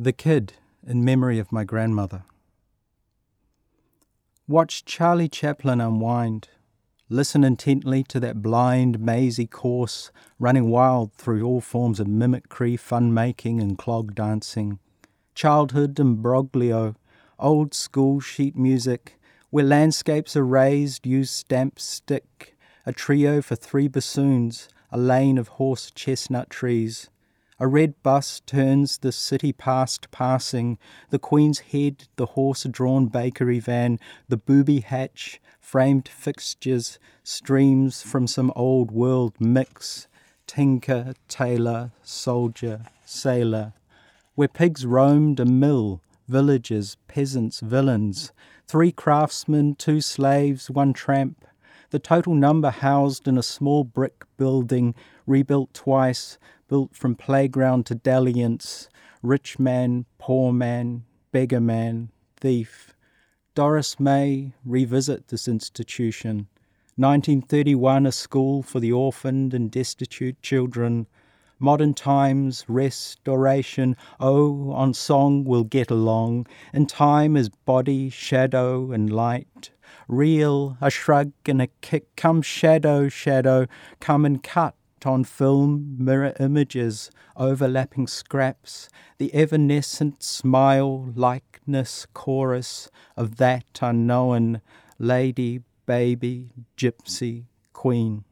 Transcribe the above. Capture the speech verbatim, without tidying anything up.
The Kid, in memory of my grandmother. Watch Charlie Chaplin unwind. Listen intently to that blind, mazy course running wild through all forms of mimicry, fun-making and clog dancing. Childhood imbroglio, old school sheet music, where landscapes are raised, use stamp stick, a trio for three bassoons, a lane of horse chestnut trees. A red bus turns the city past passing, the Queen's Head, the horse-drawn bakery van, the booby hatch, framed fixtures, streams from some old world mix, tinker, tailor, soldier, sailor, where pigs roamed a mill, villagers, peasants, villains, three craftsmen, two slaves, one tramp, the total number housed in a small brick building, rebuilt twice, built from playground to dalliance, rich man, poor man, beggar man, thief. Doris May revisit this institution. nineteen thirty-one, a school for the orphaned and destitute children. Modern times, restoration, oh, on song we'll get along. In time is body, shadow and light. Real, a shrug and a kick, come shadow, shadow, come and cut. On film, mirror images, overlapping scraps, the evanescent smile, likeness, chorus of that unknown lady, baby, gypsy, queen.